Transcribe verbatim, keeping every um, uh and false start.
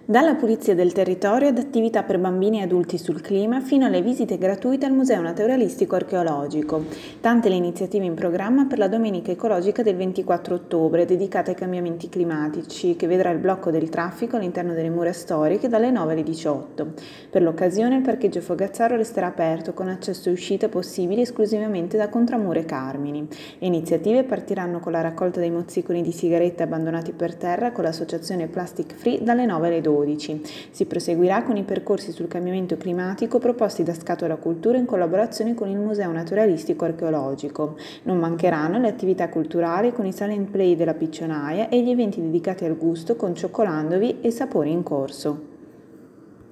Dalla pulizia del territorio ad attività per bambini e adulti sul clima fino alle visite gratuite al Museo Naturalistico Archeologico. Tante le iniziative in programma per la Domenica Ecologica del ventiquattro ottobre, dedicata ai cambiamenti climatici, che vedrà il blocco del traffico all'interno delle mura storiche dalle nove alle diciotto. Per l'occasione il parcheggio Fogazzaro resterà aperto con accesso e uscita possibili esclusivamente da Contramure Carmini. Le iniziative partiranno con la raccolta dei mozziconi di sigarette abbandonati per terra con l'associazione Plastic Free dalle nove alle dodici. Si proseguirà con i percorsi sul cambiamento climatico proposti da Scatola Cultura in collaborazione con il Museo Naturalistico Archeologico. Non mancheranno le attività culturali con i silent play della Piccionaia e gli eventi dedicati al gusto con cioccolandovi e sapori in corso.